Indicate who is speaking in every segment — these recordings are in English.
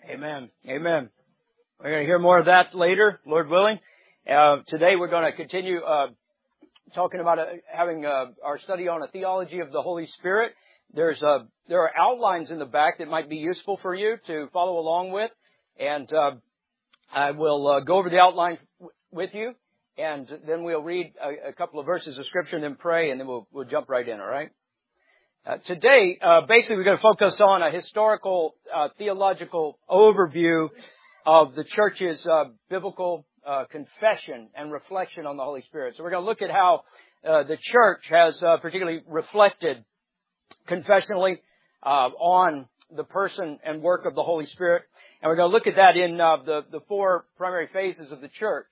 Speaker 1: Amen. Amen. We're going to hear more of that later, Lord willing. Today we're going to continue talking about having our study on a theology of the Holy Spirit. There are outlines in the back that might be useful for you to follow along with, and I will go over the outline with you, and then we'll read a couple of verses of Scripture and then pray, and then we'll jump right in. All right. Today, basically, we're going to focus on a historical, theological overview of the church's biblical confession and reflection on the Holy Spirit. So we're going to look at how the church has particularly reflected confessionally on the person and work of the Holy Spirit. And we're going to look at that in the four primary phases of the church.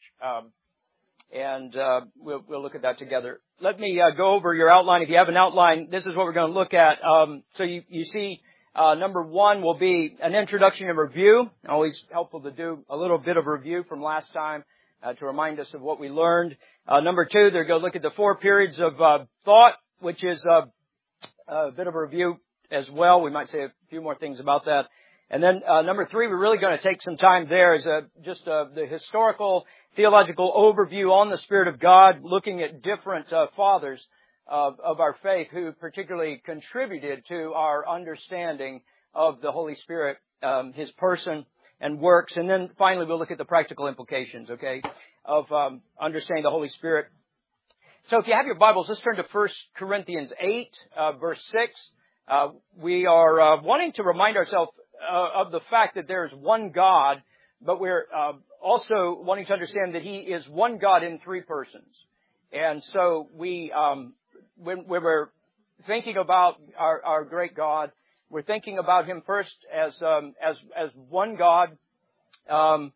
Speaker 1: And we'll look at that together. Let me go over your outline. If you have an outline, this is what we're going to look at. So you see, number one will be an introduction and review. Always helpful to do a little bit of review from last time to remind us of what we learned. Number two, they're going to look at the four periods of thought, which is a bit of a review as well. We might say a few more things about that. And then number three, we're really going to take some time there as just the historical, theological overview on the Spirit of God, looking at different fathers of our faith who particularly contributed to our understanding of the Holy Spirit, His person and works. And then finally, we'll look at the practical implications, okay, of understanding the Holy Spirit. So if you have your Bibles, let's turn to 1 Corinthians 8, verse 6. We are wanting to remind ourselves of the fact that there is one God, but we're also wanting to understand that He is one God in three persons. And so when we're thinking about our great God, we're thinking about Him first as one God, and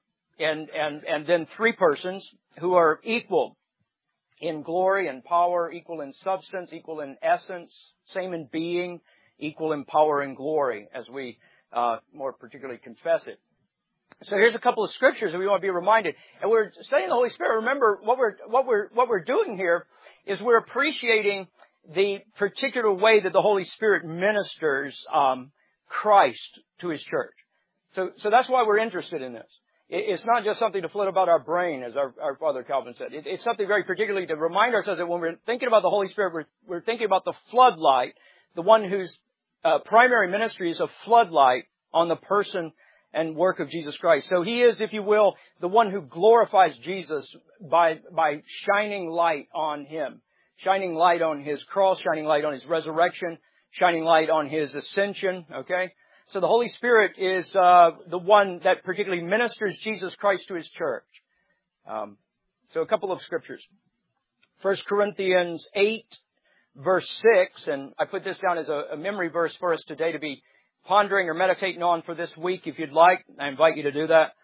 Speaker 1: then three persons who are equal in glory and power, equal in substance, equal in essence, same in being, equal in power and glory, as we more particularly confess it. So here's a couple of scriptures that we want to be reminded. And we're studying the Holy Spirit. Remember, what we're doing here is we're appreciating the particular way that the Holy Spirit ministers Christ to His church. So that's why we're interested in this. It's not just something to float about our brain, as our Father Calvin said. It's something very particularly to remind ourselves that when we're thinking about the Holy Spirit, we're thinking about the floodlight, the one whose primary ministry is a floodlight on the person and work of Jesus Christ. So He is, if you will, the one who glorifies Jesus by shining light on Him, shining light on His cross, shining light on His resurrection, shining light on His ascension, okay? So the Holy Spirit is the one that particularly ministers Jesus Christ to His church. So a couple of scriptures. 1 Corinthians 8, verse 6, and I put this down as a memory verse for us today to be pondering or meditating on for this week. If you'd like, I invite you to do that.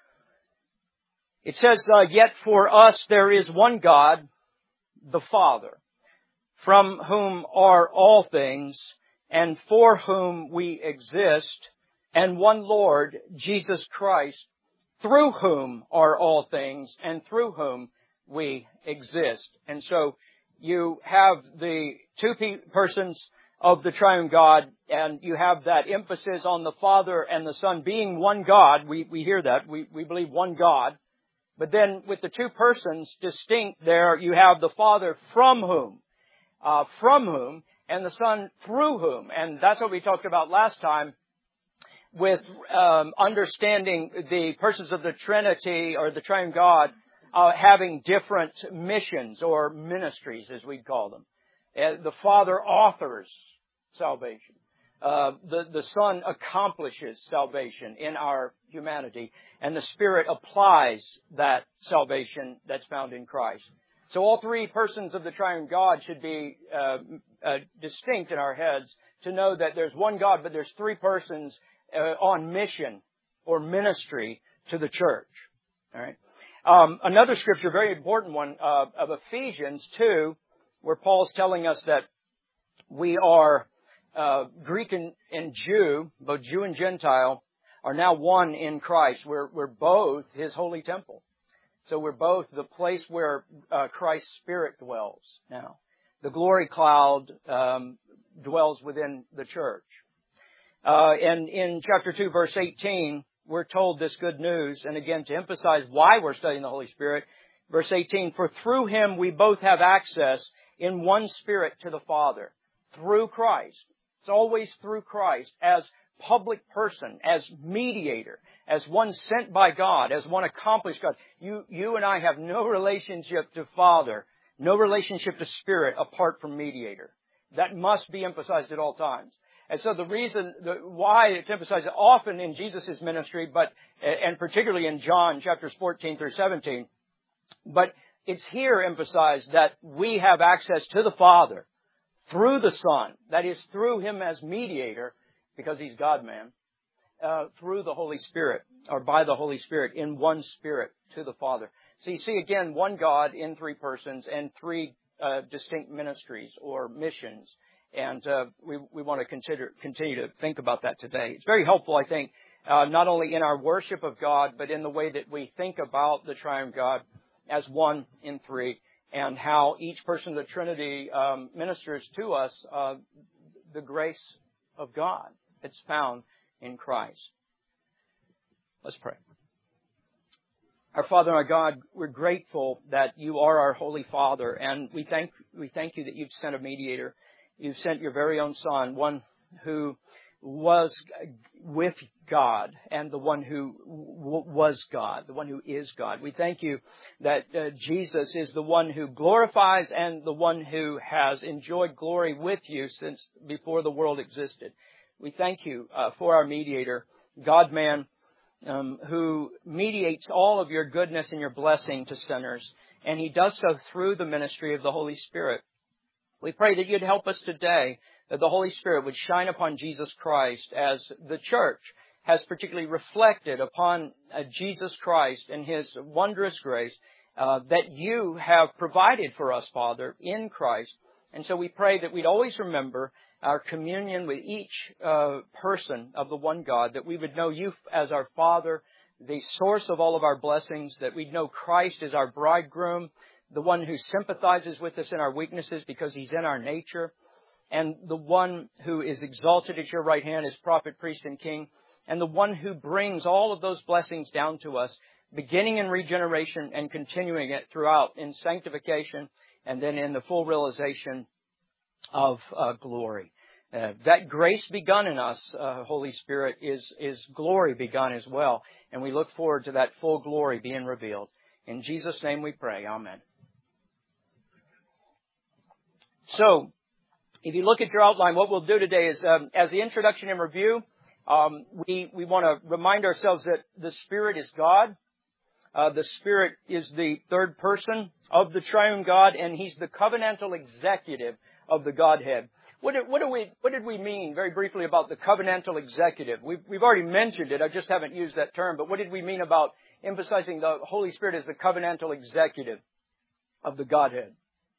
Speaker 1: It says, yet for us there is one God, the Father, from whom are all things, and for whom we exist, and one Lord, Jesus Christ, through whom are all things, and through whom we exist. And so you have the two persons of the triune God, and you have that emphasis on the Father and the Son being one God. We hear that. We believe one God. But then with the two persons distinct there, you have the Father from whom, and the Son through whom. And that's what we talked about last time with understanding the persons of the Trinity or the triune God having different missions or ministries, as we'd call them. The Father authors salvation. The Son accomplishes salvation in our humanity. And the Spirit applies that salvation that's found in Christ. So all three persons of the triune God should be distinct in our heads to know that there's one God, but there's three persons on mission or ministry to the church. All right. Another scripture, very important one, of Ephesians 2, where Paul's telling us that we are Greek and Jew, both Jew and Gentile, are now one in Christ. We're both His holy temple. So we're both the place where Christ's Spirit dwells now. The glory cloud dwells within the church. And in chapter 2, verse 18, we're told this good news, and again, to emphasize why we're studying the Holy Spirit, verse 18, for through Him we both have access in one Spirit to the Father. Through Christ. It's always through Christ as public person, as mediator, as one sent by God, as one accomplished God. You and I have no relationship to Father, no relationship to Spirit apart from mediator. That must be emphasized at all times. And so the reason why it's emphasized often in Jesus' ministry, and particularly in John chapters 14 through 17, but it's here emphasized that we have access to the Father through the Son, that is through Him as mediator, because He's God-man, through the Holy Spirit, or by the Holy Spirit, in one Spirit to the Father. So you see again, one God in three persons and three distinct ministries or missions. And we want to continue to think about that today. It's very helpful, I think, not only in our worship of God, but in the way that we think about the triune God as one in three, and how each person of the Trinity ministers to us the grace of God that's found in Christ. Let's pray. Our Father, our God, we're grateful that You are our Holy Father, and we thank You that You've sent a mediator. You've sent Your very own Son, one who was with God, and the one who was God, the one who is God. We thank You that Jesus is the one who glorifies and the one who has enjoyed glory with You since before the world existed. We thank You for our mediator, God-man, who mediates all of Your goodness and Your blessing to sinners, and He does so through the ministry of the Holy Spirit. We pray that You'd help us today, that the Holy Spirit would shine upon Jesus Christ as the church has particularly reflected upon Jesus Christ and His wondrous grace that You have provided for us, Father, in Christ. And so we pray that we'd always remember our communion with each person of the one God, that we would know You as our Father, the source of all of our blessings, that we'd know Christ as our bridegroom, the one who sympathizes with us in our weaknesses because He's in our nature, and the one who is exalted at Your right hand as prophet, priest, and king, and the one who brings all of those blessings down to us, beginning in regeneration and continuing it throughout in sanctification and then in the full realization of glory. That grace begun in us, Holy Spirit, is glory begun as well. And we look forward to that full glory being revealed. In Jesus' name we pray. Amen. So, if you look at your outline, what we'll do today is, as the introduction and review, we want to remind ourselves that the Spirit is God. The Spirit is the third person of the triune God, and He's the covenantal executive of the Godhead. What did we mean, very briefly, about the covenantal executive? We've already mentioned it. I just haven't used that term. But what did we mean about emphasizing the Holy Spirit as the covenantal executive of the Godhead?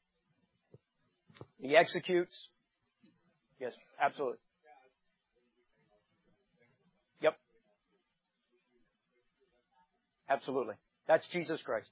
Speaker 1: He executes. Yes, absolutely. Yep. Absolutely. That's Jesus Christ.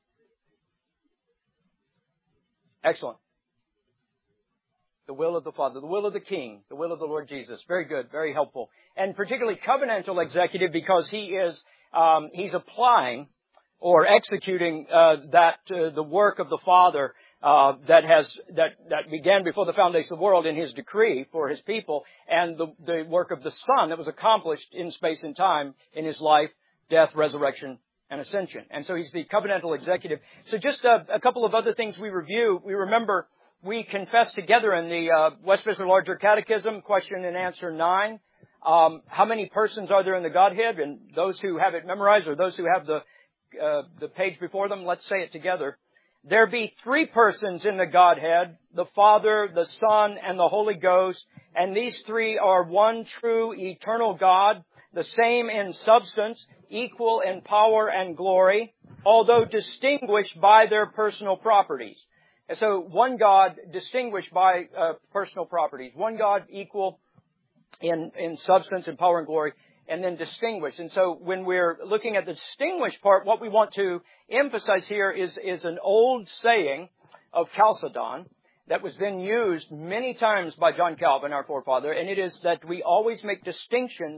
Speaker 1: Excellent. The will of the Father, the will of the King, the will of the Lord Jesus. Very good, very helpful. And particularly covenantal executive, because he's applying or executing the work of the Father that began before the foundation of the world in His decree for His people, and the work of the Son that was accomplished in space and time in His life, death, resurrection, and ascension. And so He's the covenantal executive. So just a couple of other things we review. We remember we confessed together in the Westminster Larger Catechism, question and answer 9. How many persons are there in the Godhead? And those who have it memorized, or those who have the page before them, let's say it together. There be three persons in the Godhead, the Father, the Son, and the Holy Ghost, and these three are one true eternal God, the same in substance, equal in power and glory, although distinguished by their personal properties. And so one God distinguished by personal properties. One God equal in substance and power and glory, and then distinguished. And so when we're looking at the distinguished part, what we want to emphasize here is an old saying of Chalcedon that was then used many times by John Calvin, our forefather, and it is that we always make distinctions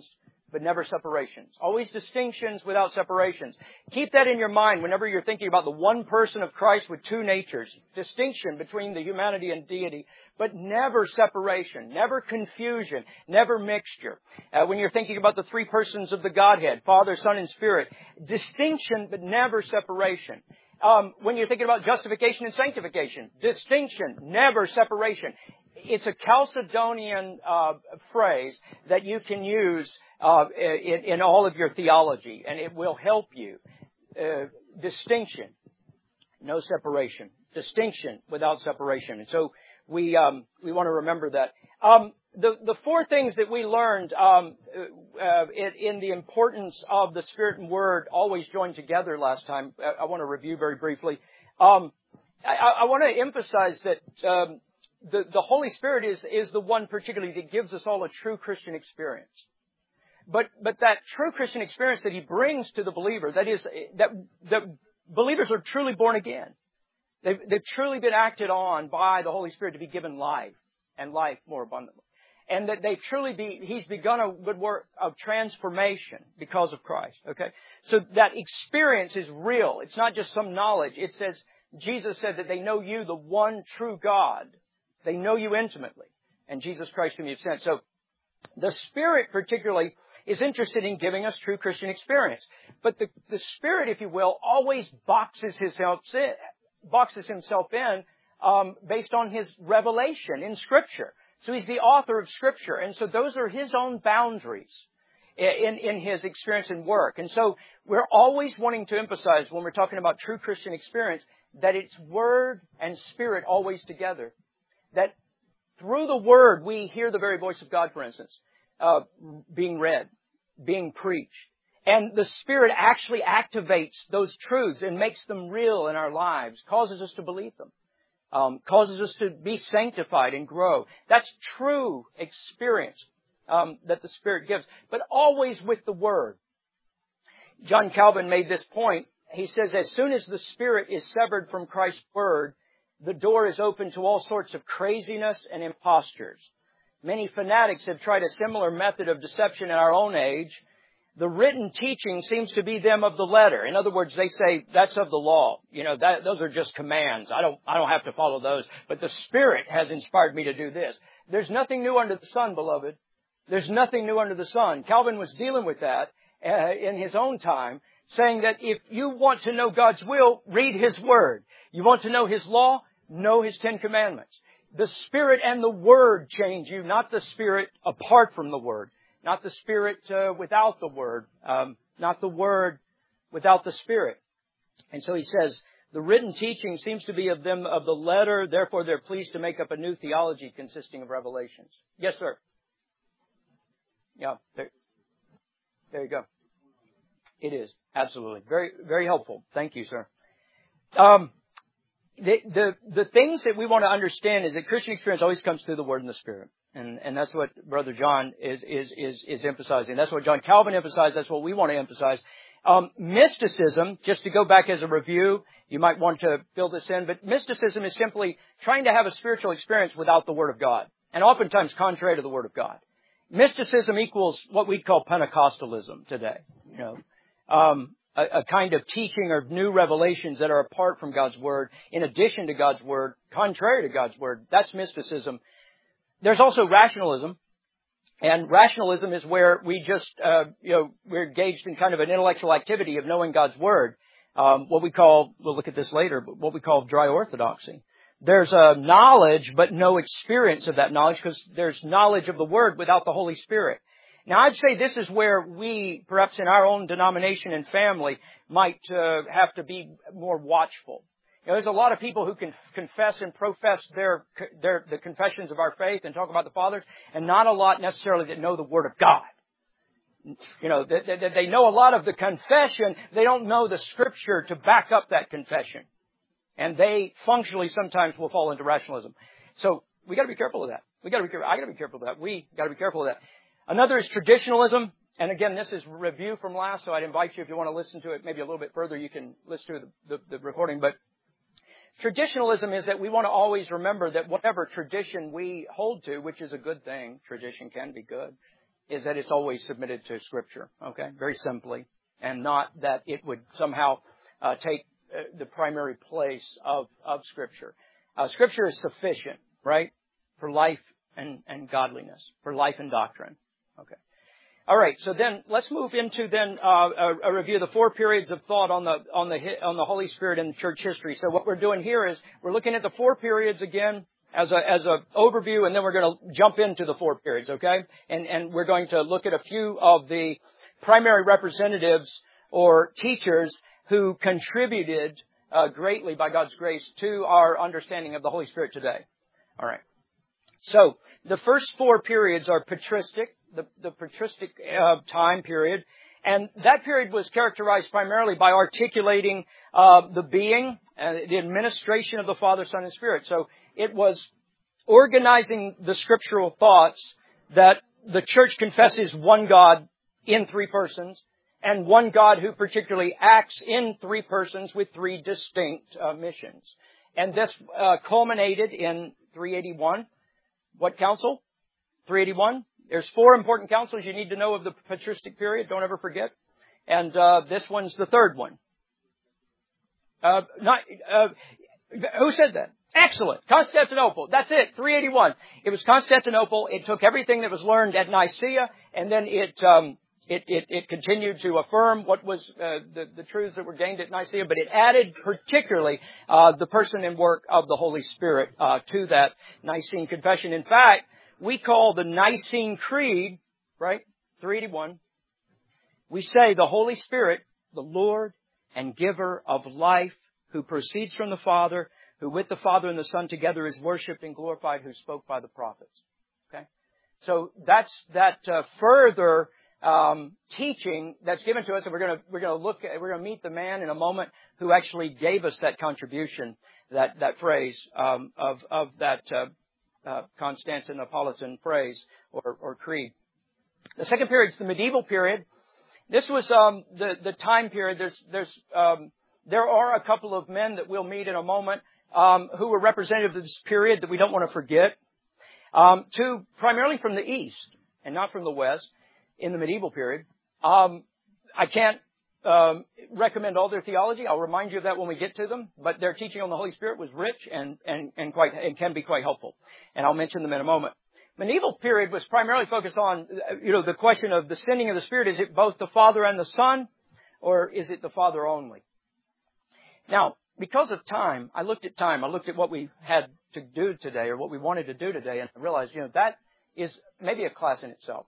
Speaker 1: but never separations. Always distinctions without separations. Keep that in your mind whenever you're thinking about the one person of Christ with two natures. Distinction between the humanity and deity, but never separation, never confusion, never mixture. When you're thinking about the three persons of the Godhead, Father, Son, and Spirit, distinction, but never separation. When you're thinking about justification and sanctification, distinction, never separation. It's a Chalcedonian phrase that you can use in all of your theology, and it will help you. Distinction, no separation. Distinction without separation. And so we want to remember that. The four things that we learned in the importance of the Spirit and Word always joined together last time, I want to review very briefly. I want to emphasize that the Holy Spirit is the one particularly that gives us all a true Christian experience. But that true Christian experience that He brings to the believer, that is, that believers are truly born again. They've truly been acted on by the Holy Spirit to be given life, and life more abundantly. And that He's begun a good work of transformation because of Christ. Okay? So that experience is real. It's not just some knowledge. It says, Jesus said that they know you, the one true God. They know you intimately. And Jesus Christ whom you've sent. So the Spirit particularly is interested in giving us true Christian experience. But the Spirit, if you will, always boxes himself in based on His revelation in Scripture. So He's the author of Scripture. And so those are His own boundaries in His experience and work. And so we're always wanting to emphasize when we're talking about true Christian experience that it's Word and Spirit always together. That through the Word we hear the very voice of God, for instance, being read, being preached. And the Spirit actually activates those truths and makes them real in our lives, causes us to believe them, causes us to be sanctified and grow. That's true experience that the Spirit gives, but always with the Word. John Calvin made this point. He says, as soon as the Spirit is severed from Christ's Word, the door is open to all sorts of craziness and impostures. Many fanatics have tried a similar method of deception in our own age. The written teaching seems to be them of the letter. In other words, they say, that's of the law. You know, those are just commands. I don't have to follow those. But the Spirit has inspired me to do this. There's nothing new under the sun, beloved. There's nothing new under the sun. Calvin was dealing with that in his own time, saying that if you want to know God's will, read His Word. You want to know His law? Know His 10 Commandments. The Spirit and the Word change you, not the Spirit apart from the Word. Not the Spirit without the Word. Not the Word without the Spirit. And so he says, the written teaching seems to be of them of the letter, therefore they're pleased to make up a new theology consisting of revelations. Yes, sir. Yeah, there you go. It is, absolutely. Very, very helpful. Thank you, sir. The things that we want to understand is that Christian experience always comes through the Word and the Spirit. And that's what Brother John is emphasizing. That's what John Calvin emphasized. That's what we want to emphasize. Mysticism, just to go back as a review, you might want to fill this in, but mysticism is simply trying to have a spiritual experience without the Word of God. And oftentimes contrary to the Word of God. Mysticism equals what we call Pentecostalism today. You know, a kind of teaching or new revelations that are apart from God's Word, in addition to God's Word, contrary to God's Word. That's mysticism. There's also rationalism. And rationalism is where we just, we're engaged in kind of an intellectual activity of knowing God's Word. What we call, we'll look at this later, but what we call dry orthodoxy. There's a knowledge, but no experience of that knowledge, because there's knowledge of the Word without the Holy Spirit. Now, I'd say this is where we, perhaps in our own denomination and family, might have to be more watchful. You know, there's a lot of people who can confess and profess the confessions of our faith and talk about the fathers, and not a lot necessarily that know the Word of God. You know, they know a lot of the confession. They don't know the Scripture to back up that confession. And they functionally sometimes will fall into rationalism. So we got to be careful of that. I got to be careful of that. We got to be careful of that. Another is traditionalism. And again, this is review from last, so I'd invite you, if you want to listen to it maybe a little bit further, you can listen to the recording. But traditionalism is that we want to always remember that whatever tradition we hold to, which is a good thing, tradition can be good, is that it's always submitted to Scripture, okay? Very simply. And not that it would somehow take the primary place of Scripture. Scripture is sufficient, right? For life and godliness, for life and doctrine. Okay. All right. So then let's move into then a review of the 4 periods of thought on the Holy Spirit in church history. So what we're doing here is we're looking at the 4 periods again as a overview, and then we're going to jump into the 4 periods, okay? And we're going to look at a few of the primary representatives or teachers who contributed greatly by God's grace to our understanding of the Holy Spirit today. All right. So the first 4 periods are patristic, the patristic time period, and that period was characterized primarily by articulating the being and the administration of the Father, Son, and Spirit. So it was organizing the scriptural thoughts that the church confesses one God in 3 persons, and one God who particularly acts in 3 persons with 3 distinct missions. And this culminated in 381. What council? 381. There's 4 important councils you need to know of the patristic period. Don't ever forget. And this one's the 3rd one. Who said that? Excellent. Constantinople. That's it. 381. It was Constantinople. It took everything that was learned at Nicaea, and then it continued to affirm what was the truths that were gained at Nicaea, but it added particularly the person and work of the Holy Spirit to that Nicene Confession. In fact, we call the Nicene Creed, right, 381, we say the Holy Spirit, the Lord and giver of life, who proceeds from the Father, who with the Father and the Son together is worshipped and glorified, who spoke by the prophets. Okay? So that's that further teaching that's given to us, and we're going to meet the man in a moment who actually gave us that contribution, that phrase of that Constantinopolitan phrase or creed. The second period is the medieval period. This was the time period. There are a couple of men that we'll meet in a moment who were representative of this period that we don't want to forget. Primarily from the East and not from the West in the medieval period. I can't recommend all their theology. I'll remind you of that when we get to them. But their teaching on the Holy Spirit was rich and can be quite helpful. And I'll mention them in a moment. Medieval period was primarily focused on, the question of the sending of the Spirit. Is it both the Father and the Son, or is it the Father only? Now, because of time, I looked at what we had to do today, or what we wanted to do today, and I realized, that is maybe a class in itself.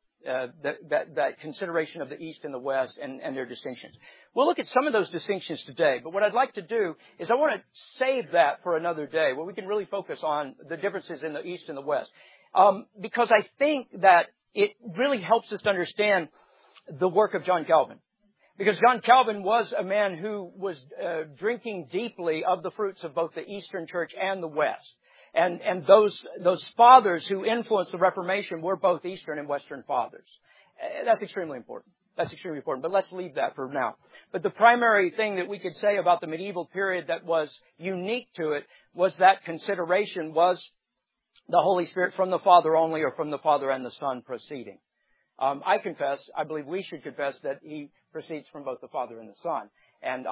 Speaker 1: That consideration of the East and the West and their distinctions. We'll look at some of those distinctions today, but what I'd like to do is I want to save that for another day where we can really focus on the differences in the East and the West. Because I think that it really helps us to understand the work of John Calvin. Because John Calvin was a man who was drinking deeply of the fruits of both the Eastern Church and the West. And those fathers who influenced the Reformation were both Eastern and Western fathers. That's extremely important. But let's leave that for now. But the primary thing that we could say about the medieval period that was unique to it was that consideration was the Holy Spirit from the Father only, or from the Father and the Son proceeding. I believe we should confess that He proceeds from both the Father and the Son. And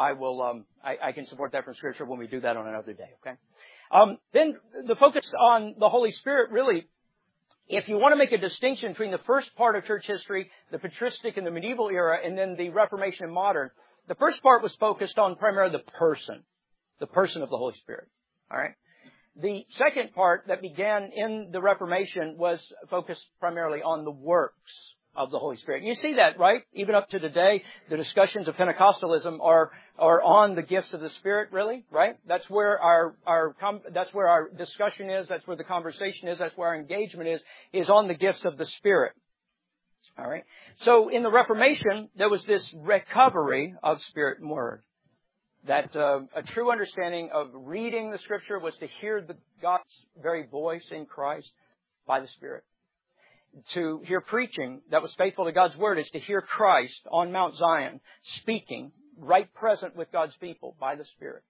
Speaker 1: I can support that from Scripture when we do that on another day, okay? Then the focus on the Holy Spirit, really, if you want to make a distinction between the first part of church history, the patristic and the medieval era, and then the Reformation and modern, the first part was focused on primarily the person of the Holy Spirit. All right? The second part that began in the Reformation was focused primarily on the works of the Holy Spirit. You see that, right? Even up to today, the discussions of Pentecostalism are on the gifts of the Spirit, really, right? That's where our discussion is. That's where the conversation is. That's where our engagement is on the gifts of the Spirit. All right. So in the Reformation, there was this recovery of Spirit and Word. That a true understanding of reading the Scripture was to hear God's very voice in Christ by the Spirit. To hear preaching that was faithful to God's Word is to hear Christ on Mount Zion speaking, right present with God's people by the Spirit.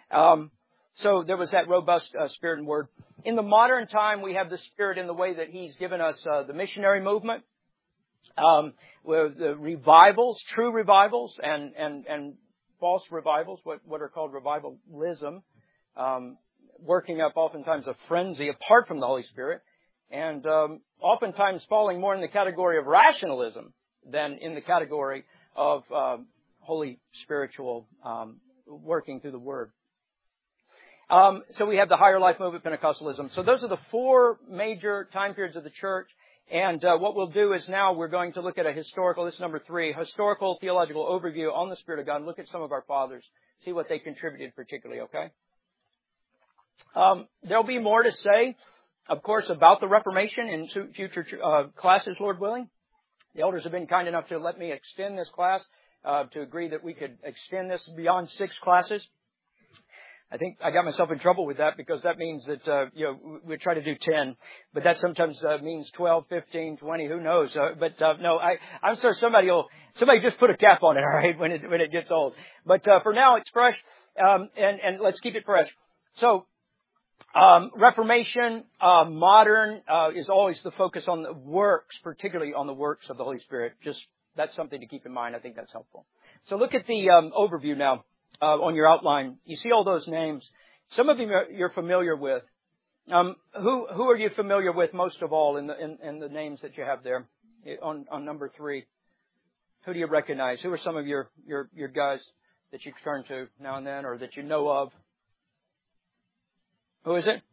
Speaker 1: So there was that robust Spirit and Word. In the modern time, we have the Spirit in the way that He's given us the missionary movement. With the revivals, true revivals, and false revivals, what are called revivalism, working up oftentimes a frenzy apart from the Holy Spirit, and oftentimes falling more in the category of rationalism than in the category of holy spiritual working through the Word. So we have the Higher Life Movement, Pentecostalism. So those are the four major time periods of the church. And what we'll do is now we're going to look at a historical, this is number 3, historical theological overview on the Spirit of God. Look at some of our fathers, see what they contributed particularly, okay? There'll be more to say, of course, about the Reformation in future classes, Lord willing. The elders have been kind enough to let me extend this class, to agree that we could extend this beyond 6 classes. I think I got myself in trouble with that because that means that, we try to do 10, but that sometimes means 12, 15, 20, who knows? No, I'm sure somebody just put a cap on it, all right, when it gets old. But, for now, it's fresh, and let's keep it fresh. So, Reformation, modern, is always the focus on the works, particularly on the works of the Holy Spirit. Just, that's something to keep in mind. I think that's helpful. So look at the, overview now. On your outline, you see all those names. Some of them you're familiar with. Who are you familiar with most of all in the names that you have there on number 3? Who do you recognize? Who are some of your guys that you turn to now and then, or that you know of? Who is it?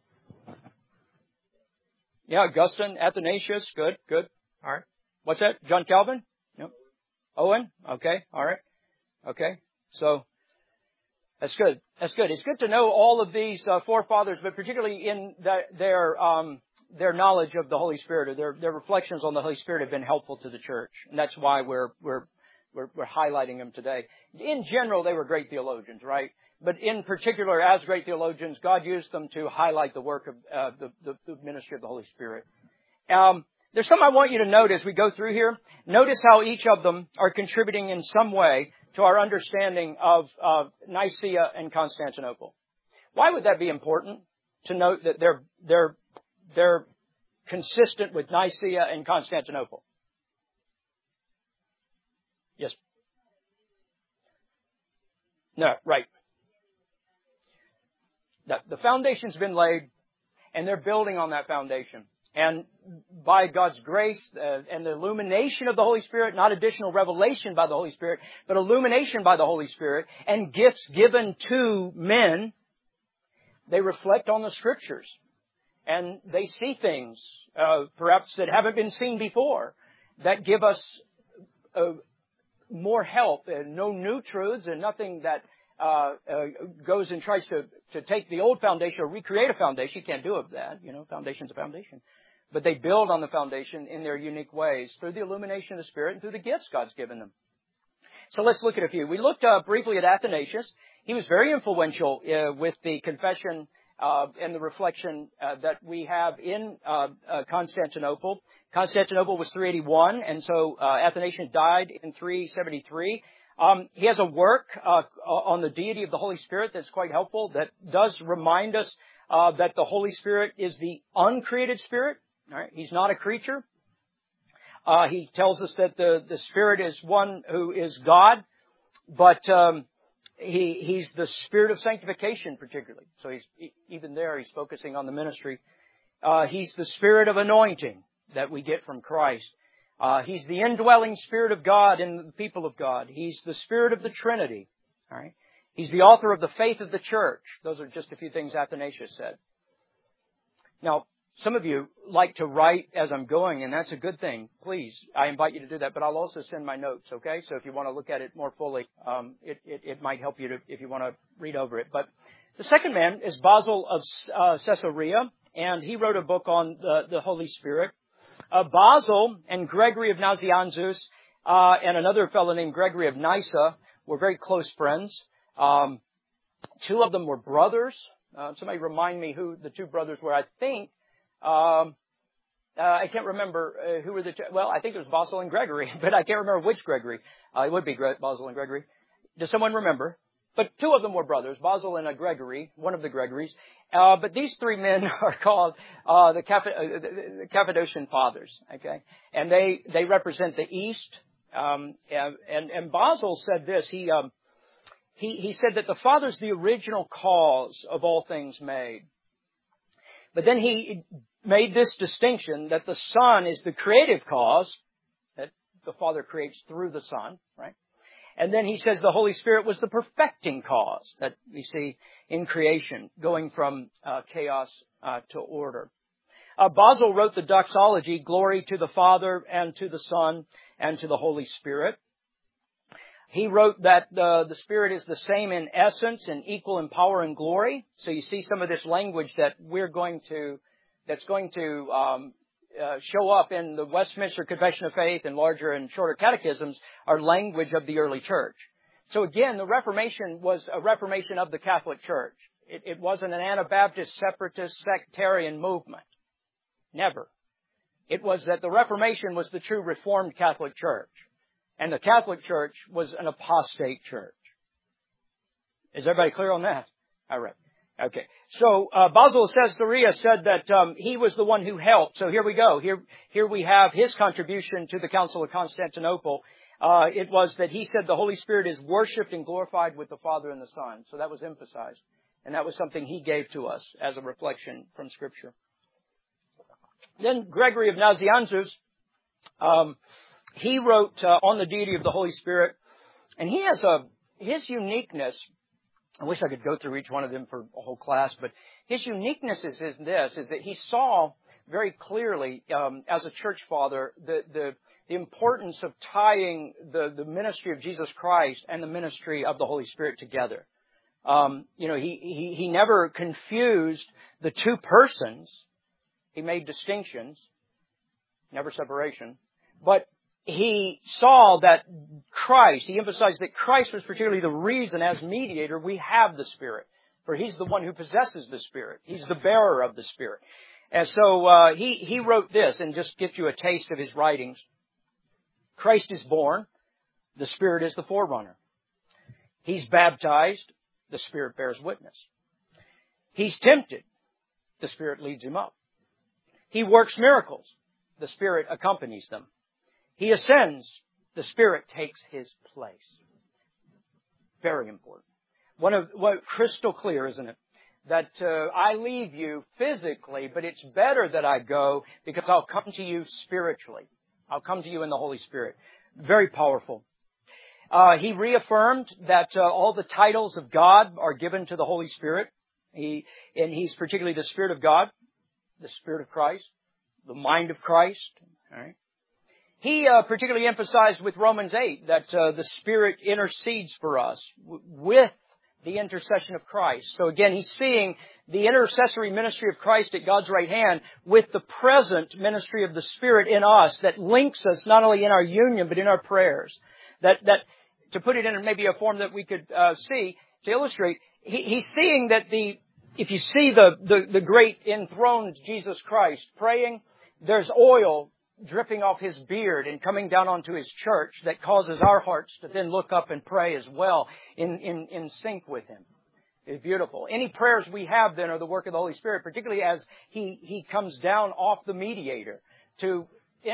Speaker 1: Yeah, Augustine, Athanasius. Good. All right. What's that? John Calvin? Yep. Owen? Okay. All right. Okay. So. That's good. It's good to know all of these forefathers, but particularly in their knowledge of the Holy Spirit, or their reflections on the Holy Spirit have been helpful to the church, and that's why we're highlighting them today. In general, they were great theologians, right? But in particular, as great theologians, God used them to highlight the work of the ministry of the Holy Spirit. There's something I want you to note as we go through here. Notice how each of them are contributing in some way to our understanding of Nicaea and Constantinople. Why would that be important to note that they're consistent with Nicaea and Constantinople? Yes. No, right. The foundation's been laid, and they're building on that foundation. And by God's grace and the illumination of the Holy Spirit, not additional revelation by the Holy Spirit, but illumination by the Holy Spirit and gifts given to men, they reflect on the Scriptures. And they see things, perhaps that haven't been seen before, that give us more help, and no new truths, and nothing that goes and tries to take the old foundation or recreate a foundation. You can't do that. Foundation's a foundation. But they build on the foundation in their unique ways through the illumination of the Spirit and through the gifts God's given them. So let's look at a few. We looked briefly at Athanasius. He was very influential with the confession and the reflection that we have in Constantinople. Constantinople was 381, and so Athanasius died in 373. He has a work on the deity of the Holy Spirit that's quite helpful, that does remind us that the Holy Spirit is the uncreated Spirit. All right? He's not a creature. He tells us that the Spirit is one who is God, but he's the Spirit of sanctification particularly. So even there he's focusing on the ministry. He's the Spirit of anointing that we get from Christ. He's the indwelling Spirit of God in the people of God. He's the Spirit of the Trinity. All right? He's the author of the faith of the church. Those are just a few things Athanasius said. Now, some of you like to write as I'm going, and that's a good thing. Please, I invite you to do that, but I'll also send my notes, okay? So if you want to look at it more fully, it might help you if you want to read over it. But the second man is Basil of Caesarea, and he wrote a book on the Holy Spirit. Basil and Gregory of Nazianzus and another fellow named Gregory of Nyssa were very close friends. Two of them were brothers. Somebody remind me who the two brothers were. I think I can't remember who were the two. Well, I think it was Basil and Gregory, but I can't remember which Gregory. It would be Basil and Gregory. Does someone remember? but two of them were brothers, Basil and a Gregory, one of the Gregories. But these three men are called the Cappadocian Fathers. Okay, and they represent the East. And Basil said this. He said that the Father is the original cause of all things made. But then he made this distinction that the Son is the creative cause, that the Father creates through the Son, right? And then he says the Holy Spirit was the perfecting cause that we see in creation, going from chaos to order. Basil wrote the doxology, glory to the Father and to the Son and to the Holy Spirit. He wrote that the Spirit is the same in essence and equal in power and glory. So you see some of this language that's going to show up in the Westminster Confession of Faith and larger and shorter catechisms are language of the early church. So again, the Reformation was a reformation of the Catholic Church. It wasn't an Anabaptist, separatist, sectarian movement. Never. It was that the Reformation was the true Reformed Catholic Church. And the Catholic Church was an apostate church. Is everybody clear on that? All right. Okay. So, Basil of Caesarea said that, he was the one who helped. So here we go. Here we have his contribution to the Council of Constantinople. It was that he said the Holy Spirit is worshipped and glorified with the Father and the Son. So that was emphasized. And that was something he gave to us as a reflection from Scripture. Then Gregory of Nazianzus, he wrote on the deity of the Holy Spirit. And he has his uniqueness. I wish I could go through each one of them for a whole class, but his uniqueness is that he saw very clearly, as a church father, the importance of tying the ministry of Jesus Christ and the ministry of the Holy Spirit together. He never confused the two persons. He made distinctions, never separation, but he saw that he emphasized that Christ was particularly the reason as mediator we have the Spirit. For He's the one who possesses the Spirit. He's the bearer of the Spirit. And so he wrote this, and just gives you a taste of his writings. Christ is born. The Spirit is the forerunner. He's baptized. The Spirit bears witness. He's tempted. The Spirit leads him up. He works miracles. The Spirit accompanies them. He ascends. The Spirit takes His place. Very important. What crystal clear, isn't it? That I leave you physically, but it's better that I go because I'll come to you spiritually. I'll come to you in the Holy Spirit. Very powerful. He reaffirmed that all the titles of God are given to the Holy Spirit. He's particularly the Spirit of God, the Spirit of Christ, the mind of Christ. All right. He particularly emphasized with Romans 8 that the Spirit intercedes for us with the intercession of Christ. So again, he's seeing the intercessory ministry of Christ at God's right hand with the present ministry of the Spirit in us that links us not only in our union but in our prayers. That to put it in maybe a form that we could see to illustrate, he's seeing that if you see the great enthroned Jesus Christ praying, there's oil dripping off His beard and coming down onto His church that causes our hearts to then look up and pray as well in sync with Him. It's beautiful. Any prayers we have then are the work of the Holy Spirit, particularly as He comes down off the mediator to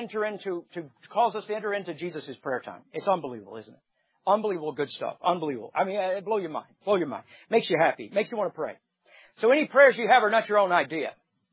Speaker 1: cause us to enter into Jesus' prayer time. It's unbelievable, isn't it? Unbelievable good stuff. Unbelievable. I mean, it blow your mind. Blow your mind. Makes you happy. Makes you want to pray. So any prayers you have are not your own idea.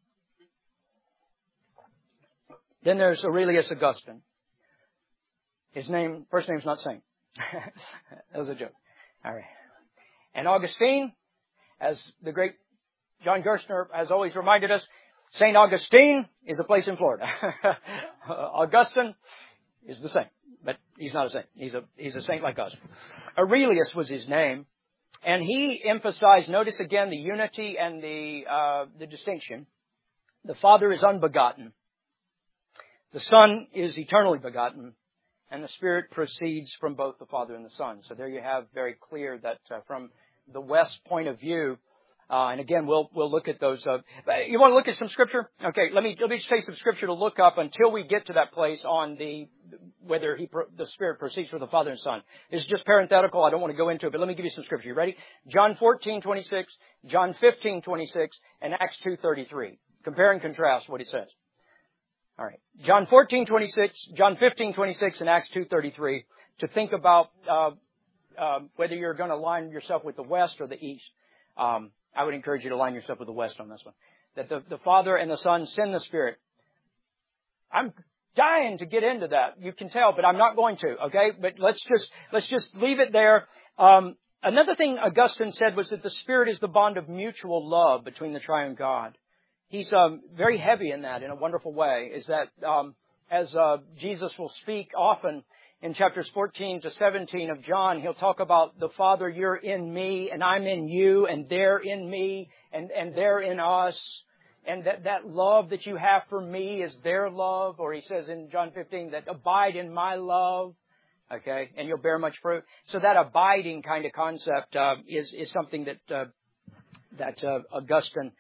Speaker 1: Then there's Aurelius Augustine. His first name's not Saint. That was a joke. All right. And Augustine, as the great John Gerstner has always reminded us, St. Augustine is a place in Florida. Augustine is the saint, but he's not a saint. He's a saint like us. Aurelius was his name. And he emphasized, notice again, the unity and the distinction. The Father is unbegotten. The Son is eternally begotten, and the Spirit proceeds from both the Father and the Son. So there you have very clear that from the West point of view, And again, we'll look at those. You want to look at some scripture? Okay, let me just take some scripture to look up until we get to that place on whether the Spirit proceeds from the Father and Son. This is just parenthetical. I don't want to go into it, but let me give you some scripture. You ready? John 14:26, John 15:26, and Acts 2:33. Compare and contrast what he says. All right. John 14:26, John 15:26, and Acts 2:33 to think about whether you're going to align yourself with the West or the East. I would encourage you to line yourself with the West on this one. That the Father and the Son send the Spirit. I'm dying to get into that. You can tell, but I'm not going to, okay? But let's just leave it there. Another thing Augustine said was that the Spirit is the bond of mutual love between the triune God. He's very heavy in that in a wonderful way, is that as Jesus will speak often in chapters 14 to 17 of John, he'll talk about the Father, you're in me, and I'm in you, and they're in me, and they're in us. And that love that you have for me is their love. Or he says in John 15 that abide in my love, okay, and you'll bear much fruit. So that abiding kind of concept is something that Augustine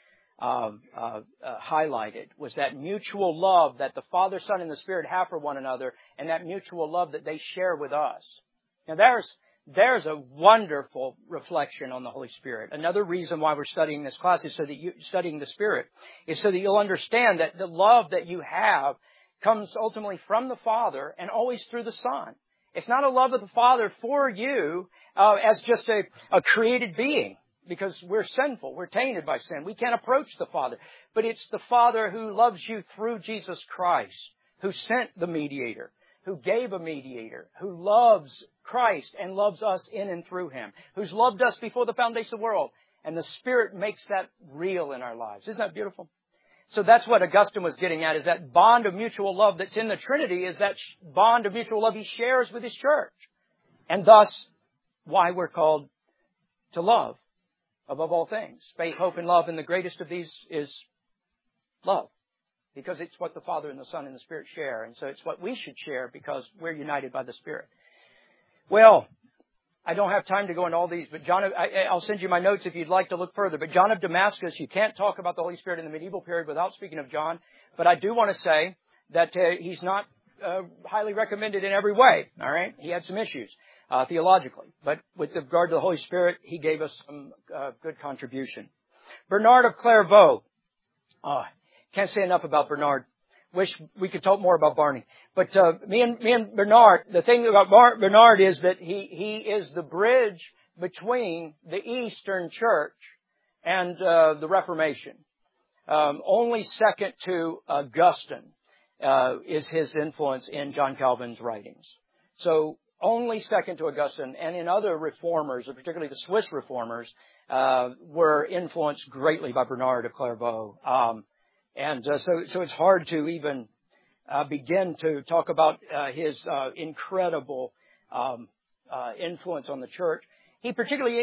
Speaker 1: highlighted, was that mutual love that the Father, Son, and the Spirit have for one another, and that mutual love that they share with us. Now there's a wonderful reflection on the Holy Spirit. Another reason why we're studying this class is studying the Spirit is so that you'll understand that the love that you have comes ultimately from the Father and always through the Son. It's not a love of the Father for you as just a created being. Because we're sinful. We're tainted by sin. We can't approach the Father. But it's the Father who loves you through Jesus Christ, who sent the mediator, who gave a mediator, who loves Christ and loves us in and through Him, who's loved us before the foundation of the world. And the Spirit makes that real in our lives. Isn't that beautiful? So that's what Augustine was getting at, is that bond of mutual love that's in the Trinity is that bond of mutual love He shares with His church. And thus, why we're called to love. Above all things, faith, hope, and love, and the greatest of these is love. Because it's what the Father and the Son and the Spirit share. And so it's what we should share because we're united by the Spirit. Well, I don't have time to go into all these, but I'll send you my notes if you'd like to look further. But John of Damascus, you can't talk about the Holy Spirit in the medieval period without speaking of John. But I do want to say that he's not highly recommended in every way. All right? He had some issues. Theologically. But with regard to the Holy Spirit, he gave us some good contribution. Bernard of Clairvaux. Can't say enough about Bernard. Wish we could talk more about Barney. But me and Bernard, the thing about Bernard is that he is the bridge between the Eastern Church and the Reformation. Only second to Augustine is his influence in John Calvin's writings. So only second to Augustine, and in other reformers, particularly the Swiss reformers, were influenced greatly by Bernard of Clairvaux. So it's hard to even begin to talk about his incredible influence on the church. He particularly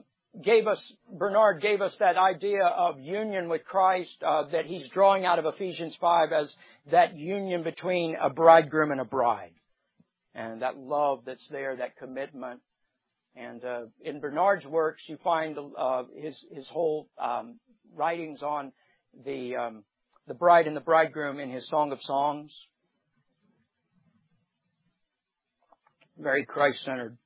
Speaker 1: Bernard gave us that idea of union with Christ that he's drawing out of Ephesians 5 as that union between a bridegroom and a bride. And that love that's there, that commitment. And in Bernard's works, you find his whole writings on the bride and the bridegroom in his Song of Songs. Very Christ-centered.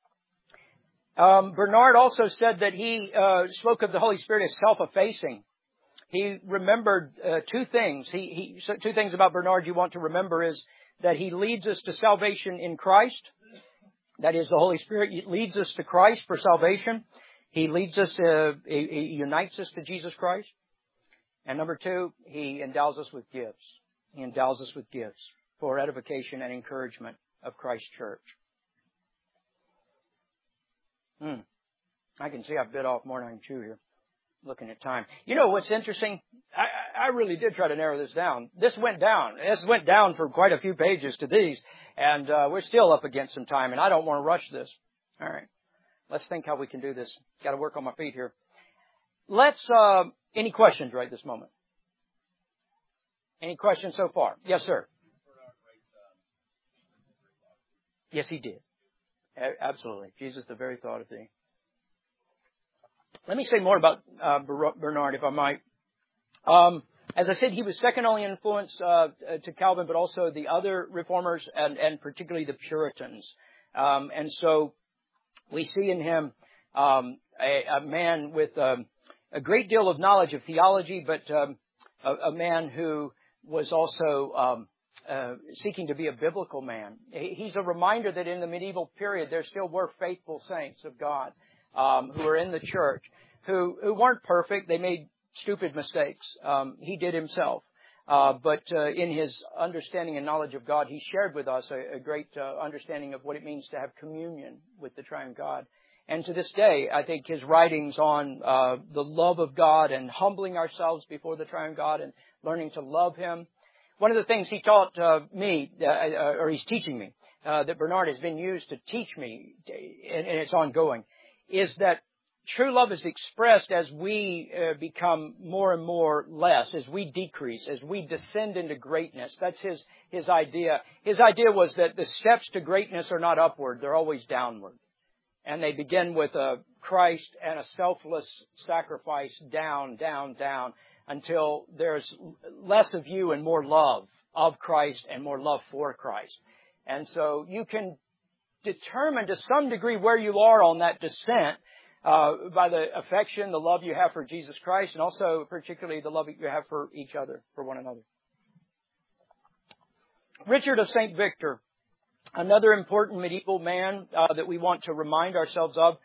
Speaker 1: Bernard also said that he spoke of the Holy Spirit as self-effacing. He remembered two things. Two things about Bernard you want to remember is that he leads us to salvation in Christ. That is, the Holy Spirit leads us to Christ for salvation. He leads us, he unites us to Jesus Christ. And number two, he endows us with gifts. He endows us with gifts for edification and encouragement of Christ's church. I can see I've bit off more than I can chew here. Looking at time. You know what's interesting? I really did try to narrow this down. This went down. This went down for quite a few pages to these. And we're still up against some time. And I don't want to rush this. All right. Let's think how we can do this. Got to work on my feet here. Any questions right this moment? Any questions so far? Yes, sir. Yes, he did. Absolutely. Jesus, the very thought of thee. Let me say more about Bernard, if I might. As I said, he was second only in influence to Calvin, but also the other reformers and particularly the Puritans. And so we see in him a man with a great deal of knowledge of theology, but a man who was also seeking to be a biblical man. He's a reminder that in the medieval period there still were faithful saints of God who were in the church who weren't perfect. They made stupid mistakes. He did himself. But in his understanding and knowledge of God, he shared with us a great understanding of what it means to have communion with the triune God. And to this day, I think his writings on the love of God and humbling ourselves before the triune God and learning to love Him. One of the things he taught me, or he's teaching me, that Bernard has been used to teach me, and it's ongoing, is that true love is expressed as we become more and more less, as we decrease, as we descend into greatness. That's his idea. His idea was that the steps to greatness are not upward, they're always downward. And they begin with a Christ and a selfless sacrifice down, down, down, until there's less of you and more love of Christ and more love for Christ. And so you can determine to some degree where you are on that descent by the affection, the love you have for Jesus Christ, and also particularly the love you have for each other, for one another. Richard of St. Victor, another important medieval man that we want to remind ourselves of.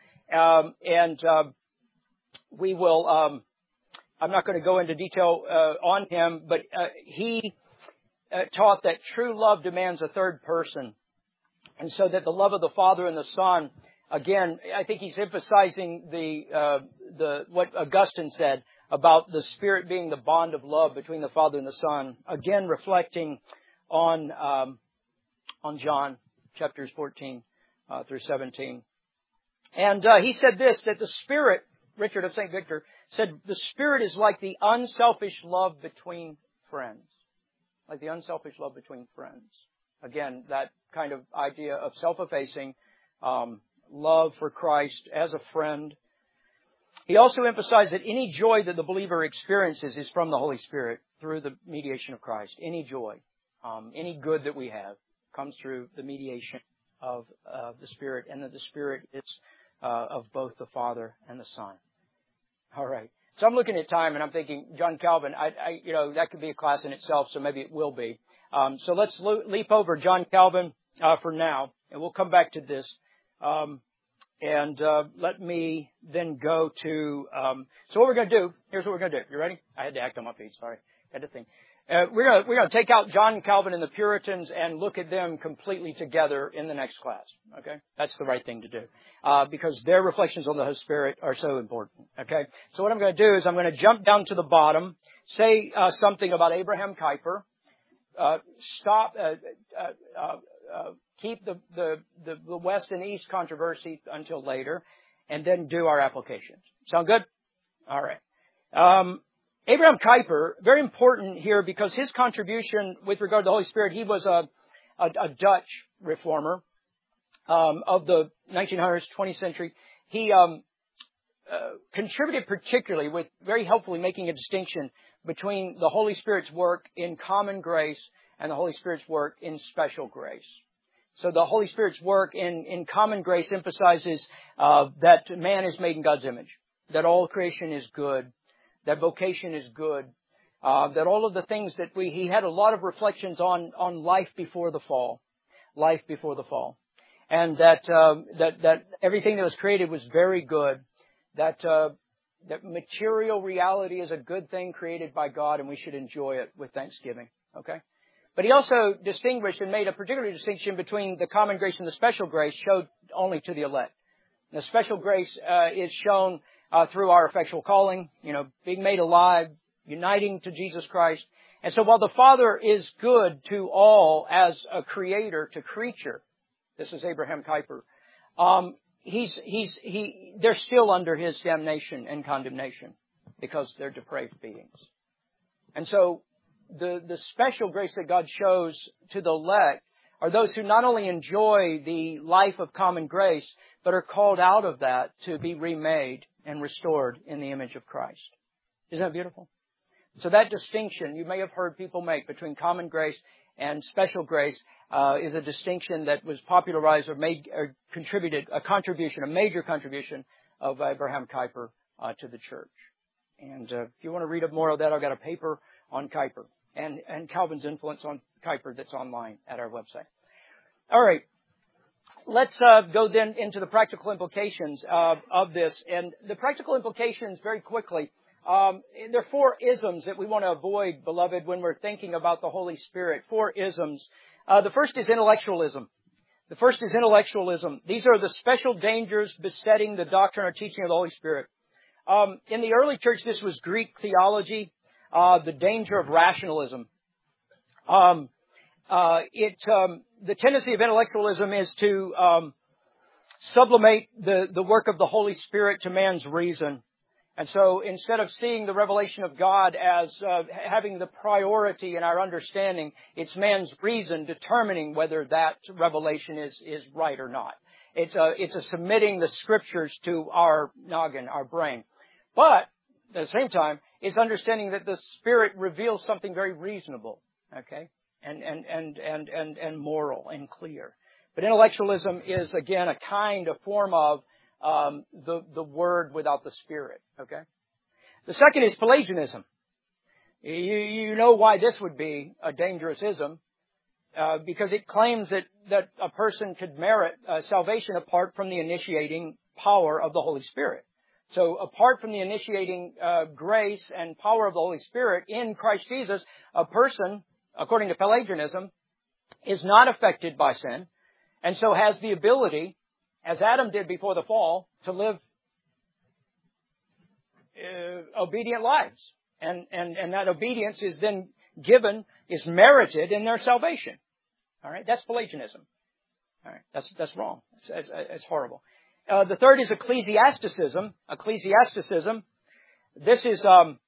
Speaker 1: We will, I'm not going to go into detail on him, but he taught that true love demands a third person. And so that the love of the Father and the Son, again, I think he's emphasizing what Augustine said about the Spirit being the bond of love between the Father and the Son. Again, reflecting on John chapters 14 through 17. And he said this, that the Spirit, Richard of St. Victor, said the Spirit is like the unselfish love between friends. Like the unselfish love between friends. Again, that kind of idea of self-effacing, love for Christ as a friend. He also emphasized that any joy that the believer experiences is from the Holy Spirit through the mediation of Christ. Any joy, any good that we have comes through the mediation of the Spirit, and that the Spirit is of both the Father and the Son. All right. So I'm looking at time and I'm thinking, John Calvin, that could be a class in itself, so maybe it will be. So let's leap over John Calvin for now, and we'll come back to this. Let me then go to, so what we're going to do, here's what we're going to do. You ready? I had to act on my feet, sorry. Had to think. We're going to take out John Calvin and the Puritans and look at them completely together in the next class. Okay? That's the right thing to do. Because their reflections on the Holy Spirit are so important. Okay? So what I'm going to do is I'm going to jump down to the bottom, say something about Abraham Kuyper, keep the West and East controversy until later, and then do our applications. Sound good? All right. Abraham Kuyper, very important here because his contribution with regard to the Holy Spirit, he was a Dutch reformer of the 1900s, 20th century. He contributed particularly with very helpfully making a distinction between the Holy Spirit's work in common grace and the Holy Spirit's work in special grace. So the Holy Spirit's work in common grace emphasizes that man is made in God's image, that all creation is good, that vocation is good, that all of the things that he had a lot of reflections on life before the fall, and that everything that was created was very good, that material reality is a good thing created by God, and we should enjoy it with thanksgiving. Okay. But he also distinguished and made a particular distinction between the common grace and the special grace showed only to the elect. The special grace is shown through our effectual calling, being made alive, uniting to Jesus Christ. And so while the Father is good to all as a creator to creature, this is Abraham Kuyper, they're still under his damnation and condemnation because they're depraved beings. And so the special grace that God shows to the elect are those who not only enjoy the life of common grace, but are called out of that to be remade and restored in the image of Christ. Isn't that beautiful? So that distinction you may have heard people make between common grace and special grace is a distinction that was popularized or made or contributed a major contribution of Abraham Kuyper to the church. And if you want to read up more of that, I've got a paper on Kuyper and Calvin's influence on Kuyper that's online at our website. All right. Let's go then into the practical implications of this. And the practical implications, very quickly, there are 4 isms that we want to avoid, beloved, when we're thinking about the Holy Spirit. 4 isms. The first is intellectualism. These are the special dangers besetting the doctrine or teaching of the Holy Spirit. In the early church, this was Greek theology, the danger of rationalism. The tendency of intellectualism is to sublimate the work of the Holy Spirit to man's reason. And so instead of seeing the revelation of God as having the priority in our understanding, it's man's reason determining whether that revelation is right or not. It's a submitting the Scriptures to our noggin, our brain. But at the same time, it's understanding that the Spirit reveals something very reasonable, okay, and moral and clear. But intellectualism is, again, a form of the Word without the Spirit, okay? The second is Pelagianism. You know why this would be a dangerous ism, because it claims that a person could merit salvation apart from the initiating power of the Holy Spirit. So apart from the initiating grace and power of the Holy Spirit in Christ Jesus, a person, according to Pelagianism, is not affected by sin, and so has the ability, as Adam did before the fall, to live obedient lives. And that obedience is then is merited in their salvation. All right? That's Pelagianism. All right? That's wrong. It's horrible. The third is ecclesiasticism. This is,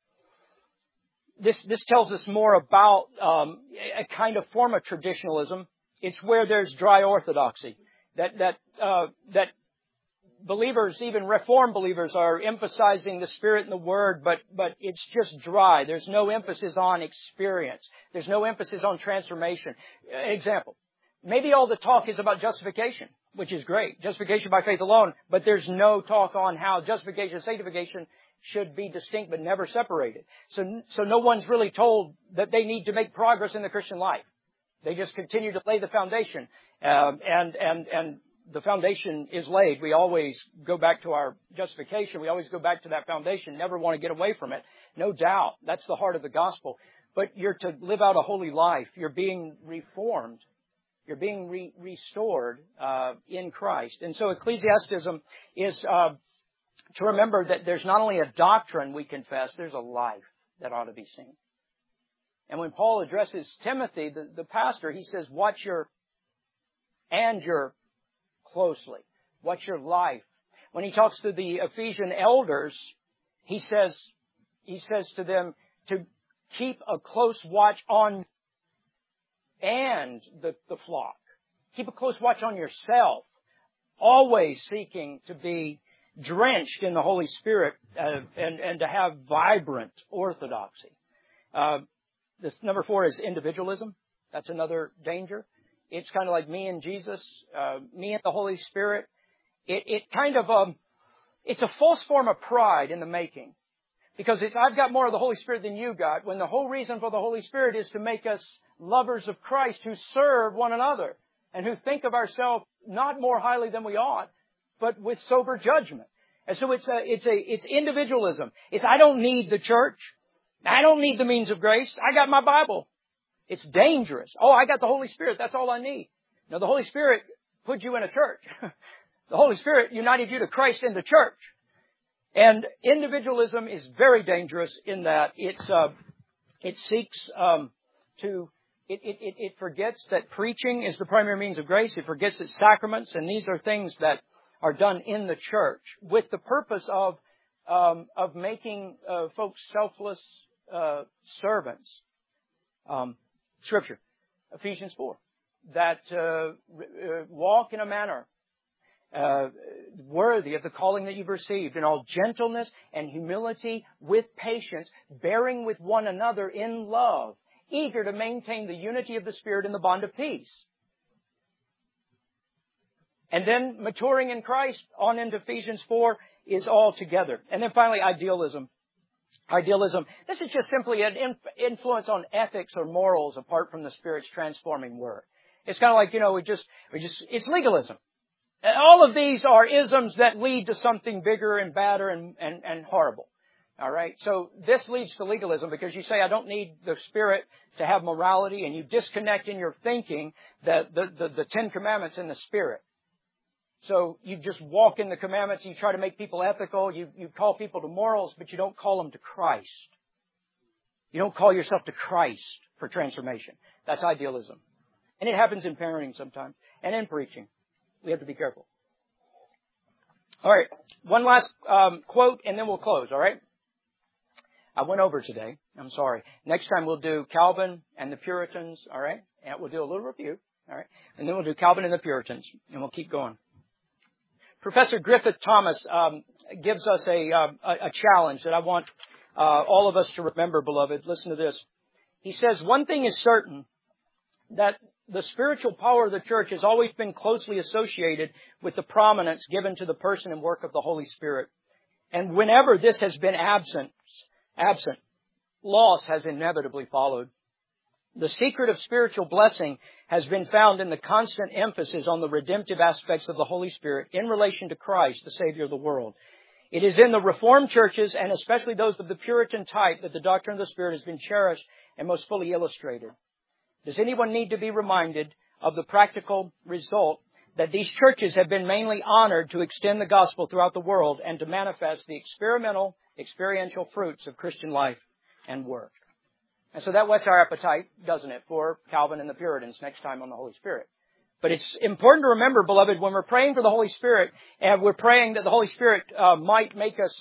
Speaker 1: this tells us more about a kind of form of traditionalism. It's where there's dry orthodoxy. That believers, even Reformed believers, are emphasizing the Spirit and the Word, but it's just dry. There's no emphasis on experience. There's no emphasis on transformation. Example. Maybe all the talk is about justification, which is great. Justification by faith alone, but there's no talk on how justification and sanctification should be distinct but never separated. So no one's really told that they need to make progress in the Christian life. They just continue to lay the foundation, and the foundation is laid. We always go back to our justification. We always go back to that foundation. Never want to get away from it. No doubt, that's the heart of the gospel. But you're to live out a holy life. You're being reformed. You're being restored in Christ. And so ecclesiasticism is to remember that there's not only a doctrine we confess, there's a life that ought to be seen. And when Paul addresses Timothy, the pastor, he says, watch your closely. Watch your life. When he talks to the Ephesian elders, he says to them to keep a close watch on and the flock. Keep a close watch on yourself, always seeking to be drenched in the Holy Spirit and to have vibrant orthodoxy. This number 4 is individualism. That's another danger. It's kind of like me and Jesus, me and the Holy Spirit. It kind of it's a false form of pride in the making, because I've got more of the Holy Spirit than you got, when the whole reason for the Holy Spirit is to make us lovers of Christ who serve one another and who think of ourselves not more highly than we ought, but with sober judgment. And so it's individualism. It's I don't need the church. I don't need the means of grace. I got my Bible. It's dangerous. Oh, I got the Holy Spirit. That's all I need. No, the Holy Spirit put you in a church. The Holy Spirit united you to Christ in the church. And individualism is very dangerous in that it seeks it forgets that preaching is the primary means of grace. It forgets its sacraments, and these are things that are done in the church with the purpose of making folks selfless servants. Scripture, Ephesians 4. that walk in a manner worthy of the calling that you've received, in all gentleness and humility, with patience, bearing with one another in love, eager to maintain the unity of the Spirit in the bond of peace. And then maturing in Christ on into Ephesians 4 is all together. And then finally, idealism. Idealism. This is just simply an influence on ethics or morals apart from the Spirit's transforming work. It's kind of like, it's legalism. All of these are isms that lead to something bigger and badder and horrible. All right. So this leads to legalism because you say, I don't need the Spirit to have morality, and you disconnect in your thinking the Ten Commandments in the Spirit. So you just walk in the commandments, you try to make people ethical, you call people to morals, but you don't call them to Christ. You don't call yourself to Christ for transformation. That's idealism. And it happens in parenting sometimes, and in preaching. We have to be careful. All right, one last quote, and then we'll close, all right? I went over today. I'm sorry. Next time we'll do Calvin and the Puritans, all right? And we'll do a little review, all right? And then we'll do Calvin and the Puritans, and we'll keep going. Professor Griffith Thomas gives us a challenge that I want all of us to remember, beloved. Listen to this. He says, one thing is certain, that the spiritual power of the church has always been closely associated with the prominence given to the person and work of the Holy Spirit. And whenever this has been absent, loss has inevitably followed. The secret of spiritual blessing has been found in the constant emphasis on the redemptive aspects of the Holy Spirit in relation to Christ, the Savior of the world. It is in the Reformed churches, and especially those of the Puritan type, that the doctrine of the Spirit has been cherished and most fully illustrated. Does anyone need to be reminded of the practical result that these churches have been mainly honored to extend the gospel throughout the world and to manifest the experiential fruits of Christian life and work? And so that whets our appetite, doesn't it, for Calvin and the Puritans next time on the Holy Spirit. But it's important to remember, beloved, when we're praying for the Holy Spirit, and we're praying that the Holy Spirit might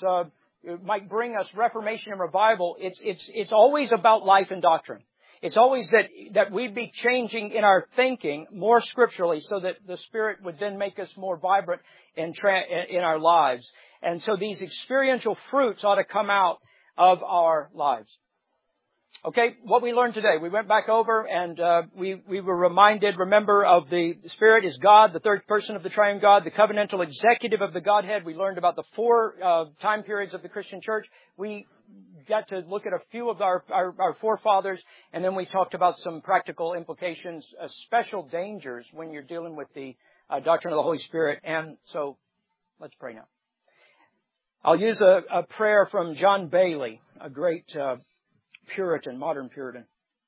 Speaker 1: bring us reformation and revival, it's always about life and doctrine. It's always that we'd be changing in our thinking more scripturally so that the Spirit would then make us more vibrant in our lives. And so these experiential fruits ought to come out of our lives. Okay, what we learned today, we went back over and we were reminded, remember, of the Spirit is God, the third person of the triune God, the covenantal executive of the Godhead. We learned about the four time periods of the Christian church. We got to look at a few of our forefathers, and then we talked about some practical implications, special dangers when you're dealing with the doctrine of the Holy Spirit. And so, let's pray now. I'll use a prayer from John Bailey, a great Puritan, modern Puritan.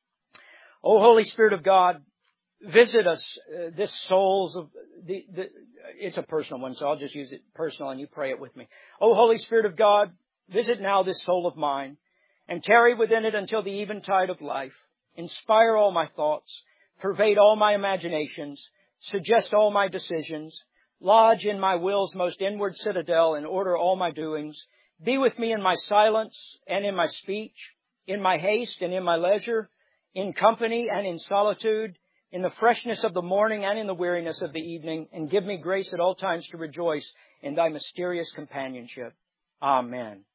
Speaker 1: O Holy Spirit of God, visit us, this souls of it's a personal one, so I'll just use it personal and you pray it with me. O Holy Spirit of God, visit now this soul of mine and tarry within it until the eventide of life. Inspire all my thoughts, pervade all my imaginations, suggest all my decisions, lodge in my will's most inward citadel and order all my doings. Be with me in my silence and in my speech, in my haste and in my leisure, in company and in solitude, in the freshness of the morning and in the weariness of the evening, and give me grace at all times to rejoice in thy mysterious companionship. Amen.